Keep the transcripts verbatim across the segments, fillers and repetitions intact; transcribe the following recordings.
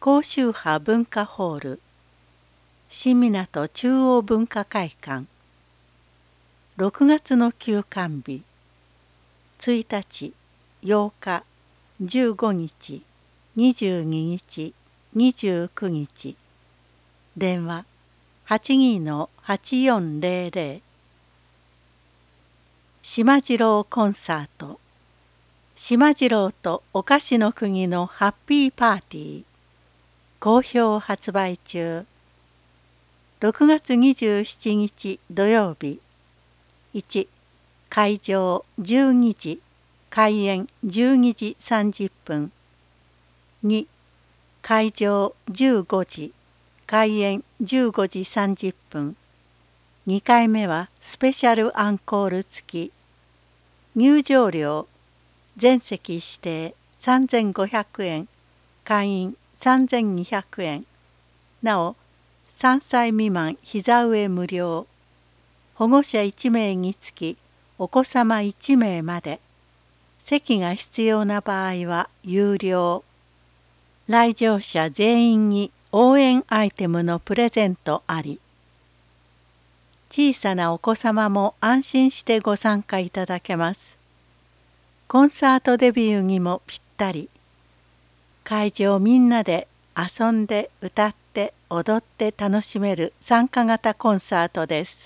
高周波文化ホール新港中央文化会館ろくがつの休館日ついたち、ようか、じゅうごにち、にじゅうににち、にじゅうくにち電話 はちにーのはちよんぜろぜろ 島次郎コンサート島次郎とお菓子の国のハッピーパーティー好評発売中ろくがつにじゅうしちにち土曜日いち会場じゅうにじ開演じゅうにじさんじゅっぷんに会場じゅうごじ開演じゅうごじさんじゅっぷんにかいめはスペシャルアンコール付き入場料全席指定さんぜんごひゃくえん会員さんぜんにひゃくえんなおさんさい未満膝上無料保護者いちめいにつきお子様いちめいまで席が必要な場合は有料来場者全員に応援アイテムのプレゼントあり小さなお子様も安心してご参加いただけますコンサートデビューにもぴったり会場みんなで遊んで歌って踊って楽しめる参加型コンサートです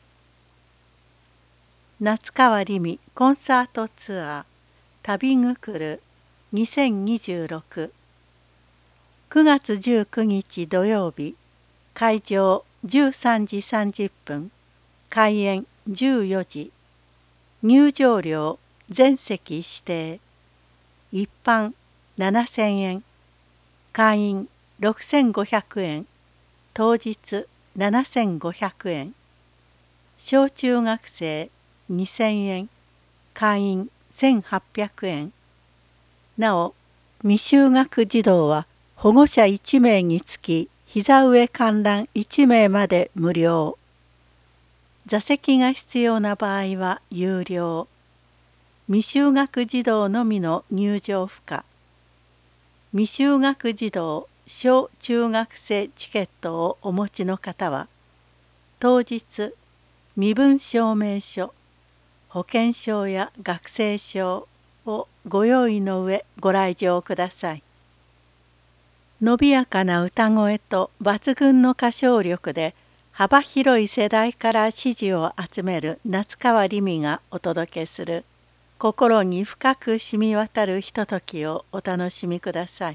夏川りみコンサートツアー旅ぐくるにせんにじゅうろく くがつじゅうくにち土曜日会場じゅうさんじさんじゅっぷん開演じゅうよじ入場料全席指定一般ななせんえん会員ろくせんごひゃくえん当日ななせんごひゃくえん小中学生にせんえん会員せんはっぴゃくえんなお未就学児童は保護者いちめいにつき膝上観覧いちめいまで無料座席が必要な場合は有料未就学児童のみの入場不可未就学児童小中学生チケットをお持ちの方は当日身分証明書保険証や学生証をご用意の上ご来場ください。伸びやかな歌声と抜群の歌唱力で幅広い世代から支持を集める夏川りみがお届けする心に深く染み渡るひとときをお楽しみください。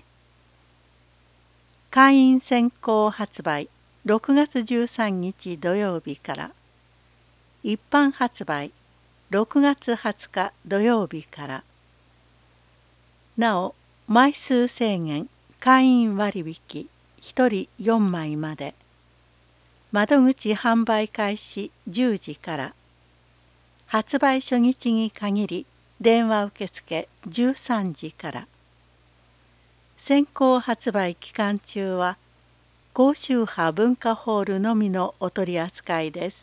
会員先行発売ろくがつじゅうさんにち土曜日から一般発売ろくがつはつか土曜日からなお枚数制限会員割引ひとりよんまいまで窓口販売開始じゅうじから発売初日に限り電話受付じゅうさんじから先行発売期間中は高周波文化ホールのみのお取り扱いです。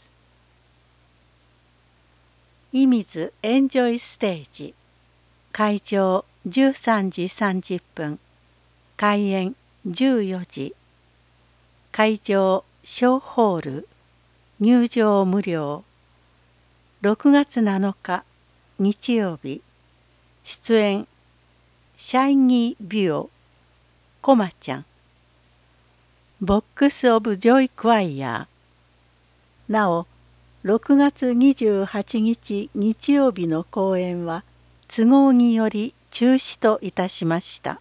射水エンジョイステージ会場じゅうさんじさんじゅっぷん開演じゅうよじ会場小ホール入場無料ろくがつなのか日曜日出演シャイニービュオコマちゃんボックス・オブ・ジョイ・クワイヤーなおろくがつにじゅうはちにち日曜日の公演は都合により中止といたしました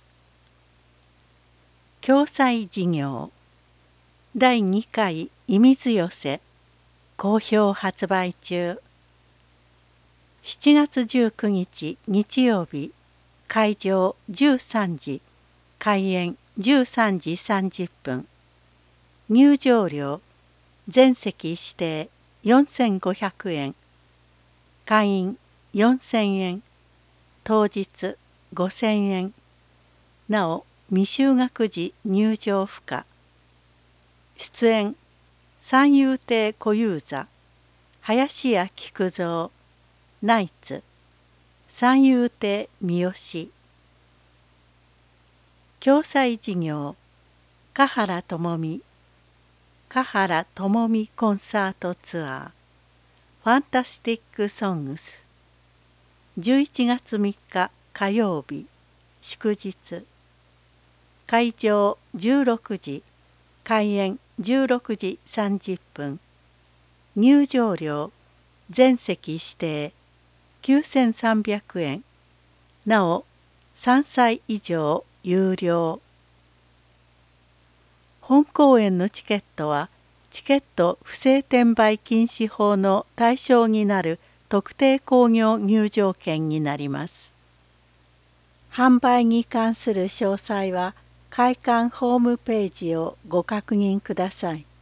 共済事業だいにかい射水寄せ好評発売中しちがつじゅうくにち日曜日会場じゅうさんじ開演じゅうさんじさんじゅっぷん入場料全席指定よんせんごひゃくえん会員よんせんえん当日ごせんえんなお未就学児入場不可出演三遊亭小遊三林家木久蔵ナイツ三遊亭三好共済事業華原朋美華原朋美コンサートツアーファンタスティックソングスじゅういちがつみっか火曜日祝日会場じゅうろくじ開演じゅうろくじさんじゅっぷん入場料全席指定きゅうせんさんびゃくえんなおさんさい以上有料本公演のチケットはチケット不正転売禁止法の対象になる特定興行入場券になります。販売に関する詳細は会館ホームページをご確認ください。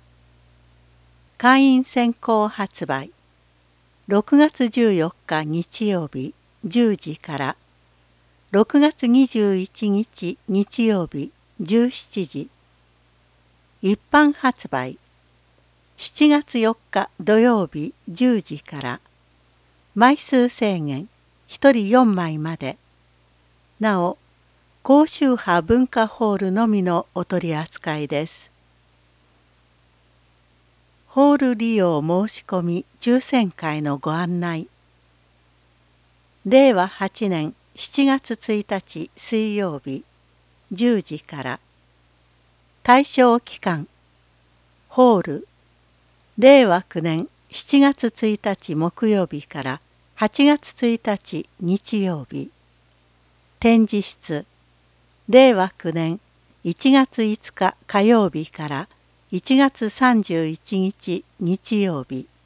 会員先行発売ろくがつじゅうよっか日曜日じゅうじからろくがつにじゅういちにち日曜日じゅうしちじ一般発売しちがつよっか土曜日じゅうじから枚数制限ひとりよんまいまでなお高周波文化ホールのみのお取り扱いです。ホール利用申し込み抽選会のご案内れいわはちねんしちがつついたち水曜日じゅうじから対象期間ホールれいわきゅうねんしちがつついたち木曜日からはちがつついたち日曜日展示室れいわきゅうねんいちがついつか火曜日からいちがつさんじゅういちにち日曜日